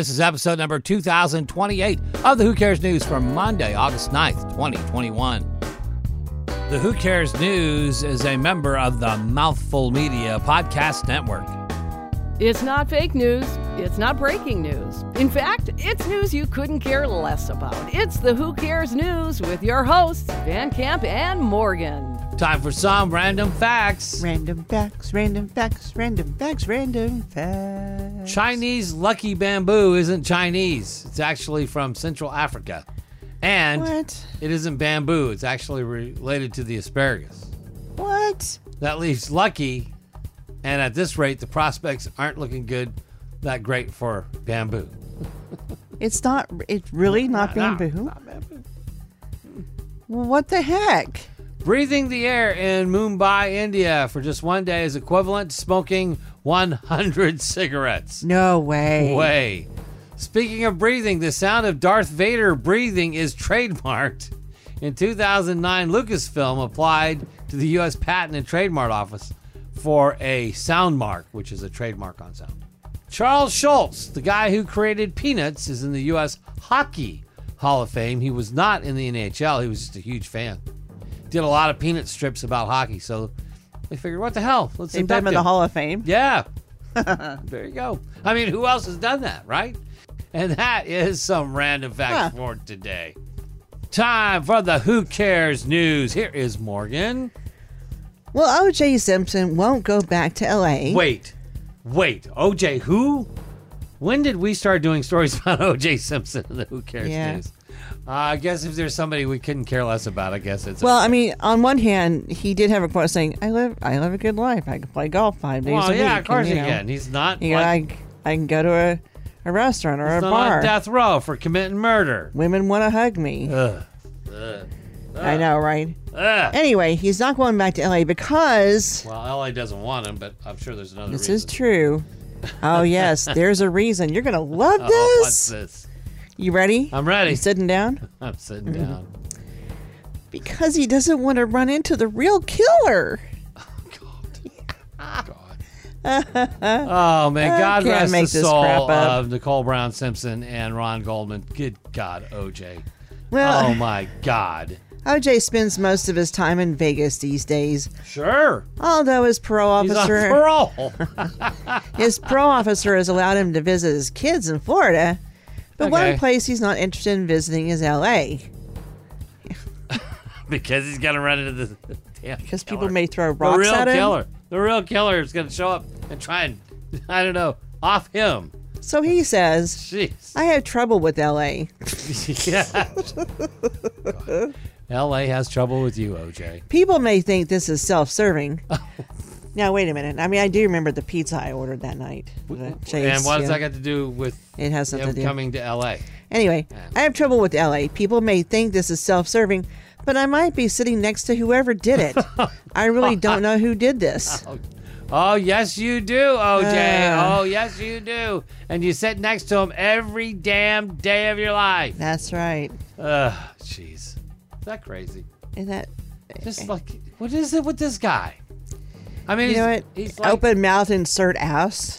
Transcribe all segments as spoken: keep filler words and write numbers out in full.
This is episode number two thousand twenty-eight of the Who Cares News for Monday, August ninth, twenty twenty-one. The Who Cares News is a member of the Mouthful Media Podcast Network. It's not fake news. It's not breaking news. In fact, it's news you couldn't care less about. It's the Who Cares News with your hosts, Van Camp and Morgan. Time for some random facts. Random facts, random facts, random facts, random facts. Chinese lucky bamboo isn't Chinese. It's actually from Central Africa. And What? it isn't bamboo. It's actually related to the asparagus. What? That leaves lucky, and at this rate, the prospects aren't looking good, that great for bamboo. It's not, it's really not No, bamboo? not bamboo. Well, what the heck? Breathing the air in Mumbai, India for just one day is equivalent to smoking one hundred cigarettes. No way. Way. Speaking of breathing, the sound of Darth Vader breathing is trademarked. In two thousand nine, Lucasfilm applied to the U S Patent and Trademark Office for a sound mark, which is a trademark on sound. Charles Schultz, the guy who created Peanuts, is in the U S Hockey Hall of Fame. He was not in the N H L. He was just a huge fan. Did a lot of Peanut strips about hockey, so they figured, what the hell? Let's They put induct him in the him. Hall of Fame? Yeah. There you go. I mean, who else has done that, right? And that is some random facts Huh. for today. Time for the Who Cares News. Here is Morgan. Well, O J Simpson won't go back to L A. Wait, wait. O J who? When did we start doing stories about O J Simpson in the Who Cares Yeah. News? Uh, I guess if there's somebody we couldn't care less about, I guess it's... Well, I mean, on one hand, he did have a quote saying, I live I live a good life. I can play golf five days well, a week. yeah, of course and, he you know, can. He's not, You know, like, I, I can go to a, a restaurant or he's a not bar. on death row for committing murder. Women want to hug me. Ugh. Ugh. I know, right? Ugh. Anyway, he's not going back to L A because Well, L A doesn't want him, but I'm sure there's another this reason. is true. Oh, yes, there's a reason. You're going to love this. Oh, what's this? You ready? I'm ready. You sitting down? I'm sitting down. Because he doesn't want to run into the real killer. God. Oh, man. God can't rest make the this soul crap up. of Nicole Brown Simpson and Ron Goldman. Good God, O J. Well, Oh, my God. O J spends most of his time in Vegas these days. Sure. Although his parole He's on officer, parole. his parole officer has allowed him to visit his kids in Florida. But Okay. one place he's not interested in visiting is L A. Because he's going to run into the damn Because killer. people may throw The rocks real at him. killer. The real killer is going to show up and try and, I don't know, off him. So he says, Jeez. I have trouble with L A. Yeah. God. L A has trouble with you, O J. People may think this is self-serving. Now, wait a minute. I mean, I do remember the pizza I ordered that night. The Chase, And what does yeah. that got to do with It has something him to do. coming to L A? Anyway, I have trouble with L A. People may think this is self-serving, but I might be sitting next to whoever did it. I really don't know who did this. Oh, yes, you do, O J. Uh. oh, yes, you do. And you sit next to him every damn day of your life. That's right. Ugh, jeez. Is that crazy? And that, Just like, what is it with this guy? I mean, you he's, know what? he's like, Open mouth, insert ass.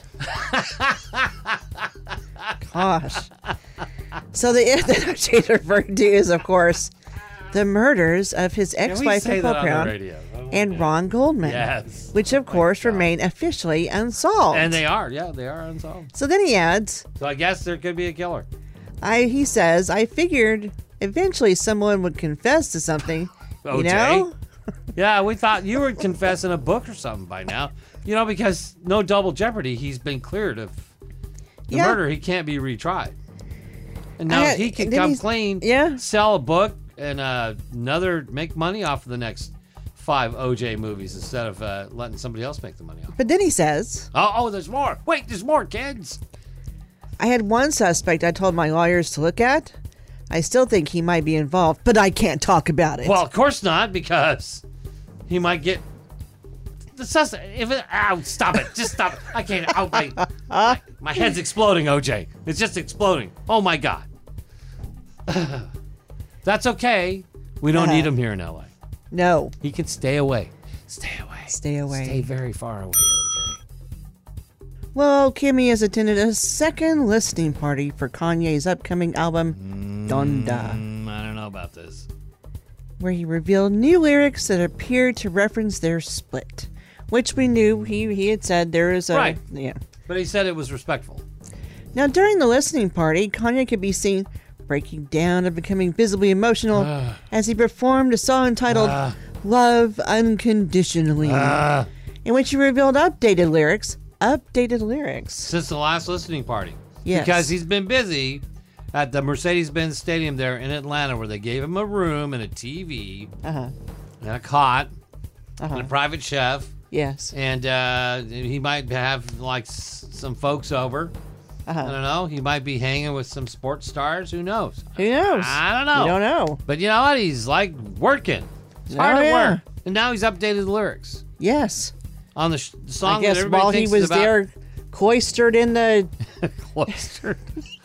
Gosh. So the if that O J referred to is, of course, the murders of his can we ex-wife say Nicole that on the Brown radio? Oh, and okay. Ron Goldman, Yes. which of Oh, my course God. remain officially unsolved. And they are, yeah, they are unsolved. So then he adds, So I guess there could be a killer. I he says, I figured eventually someone would confess to something. O You J? know? Yeah, we thought you would confess in a book or something by now. You know, because no double jeopardy, he's been cleared of the Yeah. murder. He can't be retried. And now I- he can didn't come he- clean, yeah. sell a book, and uh, another make money off of the next five O J movies instead of uh, letting somebody else make the money off. But then he says, Oh, oh, there's more. Wait, there's more, kids. I had one suspect I told my lawyers to look at. I still think he might be involved, but I can't talk about it. Well, of course not, because he might get the sus. If it, ow, stop it! Just stop it! I can't. Oh, my, my, my head's exploding, O J. It's just exploding. Oh my God. That's okay. We don't Uh-huh. need him here in L A. no, He can stay away. Stay away. Stay away. Stay very far away, O J. Well, Kimmy has attended a second listening party for Kanye's upcoming album, Donda, Mm, I don't know about this. where he revealed new lyrics that appeared to reference their split, which we knew he, he had said there is a... Right. Yeah. But he said it was respectful. Now, during the listening party, Kanye could be seen breaking down and becoming visibly emotional as he performed a song titled Ah. Love Unconditionally, Ah. in which he revealed updated lyrics. Updated lyrics. Since the last listening party. Yes. Because he's been busy at the Mercedes-Benz Stadium there in Atlanta, where they gave him a room and a T V Uh-huh. and a cot Uh-huh. and a private chef. Yes. And uh, he might have like s- some folks over. Uh-huh. I don't know. He might be hanging with some sports stars. Who knows? Who knows? I don't know. You don't know. But you know what? He's like working. It's hard Oh, to yeah. work. And now he's updated the lyrics yes. on the, sh- the song I guess that everybody while he thinks was is about. there cloistered in the... Cloistered.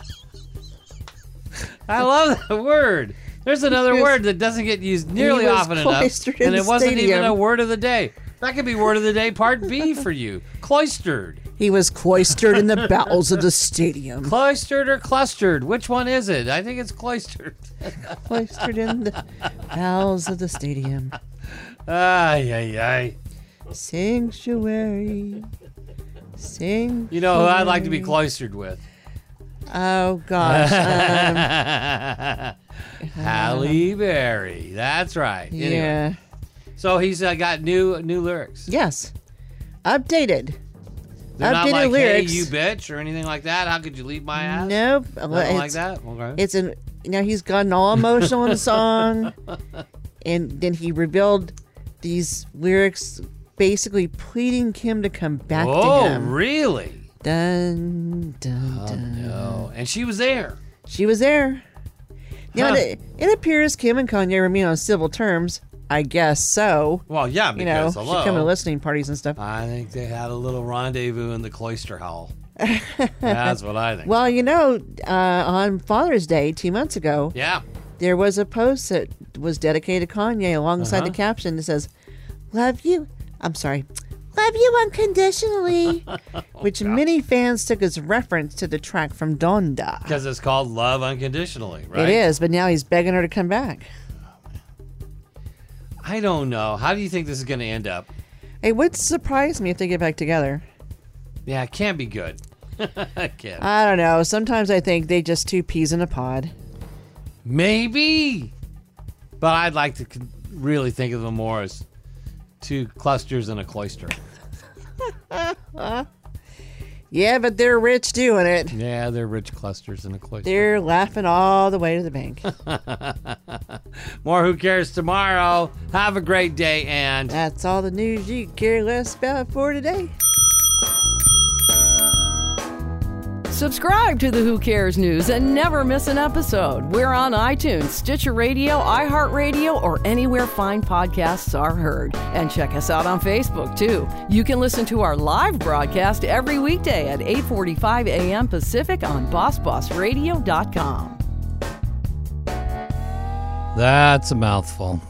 I love that word. There's another He was- word that doesn't get used nearly was often enough, cloistered in and it the wasn't even stadium. a word of the day. That could be word of the day part B for you. Cloistered. He was cloistered in the bowels of the stadium. Cloistered or clustered? Which one is it? I think it's cloistered. Cloistered in the bowels of the stadium. Ay, ay, ay. Sanctuary. Sanctuary. You know who I'd like to be cloistered with? Oh, gosh. Um, Halle Berry. That's right. Anyway, yeah. so he's uh, got new new lyrics. Yes. Updated. They're not Updated like, lyrics. hey, you bitch, or anything like that. How could you leave my ass? Nope. Nothing like It's- that? Okay. It's an you know he's gotten all emotional in the song, and then he revealed these lyrics, basically pleading Kim to come back Oh, to him. really? Dun dun Oh, dun. no. And she was there. She was there. Now Huh. it, it appears Kim and Kanye remain on civil terms. I guess so. Well, yeah, You know, because, she hello. come to listening parties and stuff. I think they had a little rendezvous in the cloister hall. That's what I think. Well, you know, uh, on Father's Day two months ago, yeah. there was a post that was dedicated to Kanye alongside Uh-huh. the caption that says, "Love you." I'm sorry. "Love you unconditionally," which many fans took as reference to the track from Donda. Because it's called Love Unconditionally, right? It is, but now he's begging her to come back. I don't know. How do you think this is going to end up? It would surprise me if they get back together. Yeah, it can't be good. It can't. I don't know. Sometimes I think they just two peas in a pod. Maybe. But I'd like to con- really think of them more as two clusters in a cloister. Yeah, but they're rich doing it. Yeah, they're rich clusters in a cloister. They're laughing all the way to the bank. More Who Cares tomorrow. Have a great day, and That's all the news you care less about for today. Subscribe to the Who Cares News and never miss an episode. We're on iTunes, Stitcher Radio, iHeartRadio, or anywhere fine podcasts are heard. And check us out on Facebook, too. You can listen to our live broadcast every weekday at eight forty-five a.m. Pacific on boss boss radio dot com. that's a mouthful.